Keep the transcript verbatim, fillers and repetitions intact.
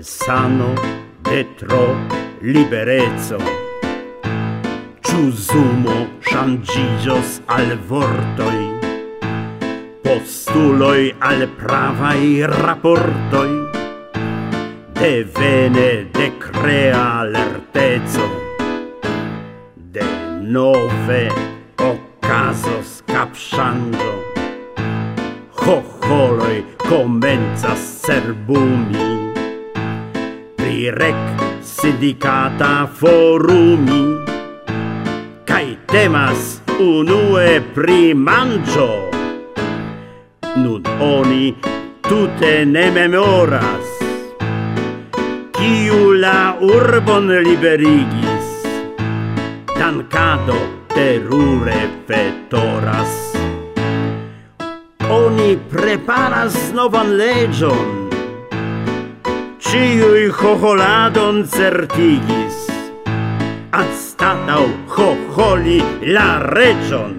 sano de tro liberezzo. Ciu sumo ŝanĝiĝos al vortoj, postuloj al pravaj raportoj, devene de crea lerteco. De nove okazos kapŝanĝo, ĥoĥoloj komencas cerbumi, pri rek sindikata forumi, kaj temas unue pri manĝo. Nun oni tute ne memoras, kiu la urbon liberigis. Dankado terure vetoras. Oni preparas novan leĝon, ĉiuj ĥoĥoladon certigis, anstataŭ ĥoĥoli la reĝon.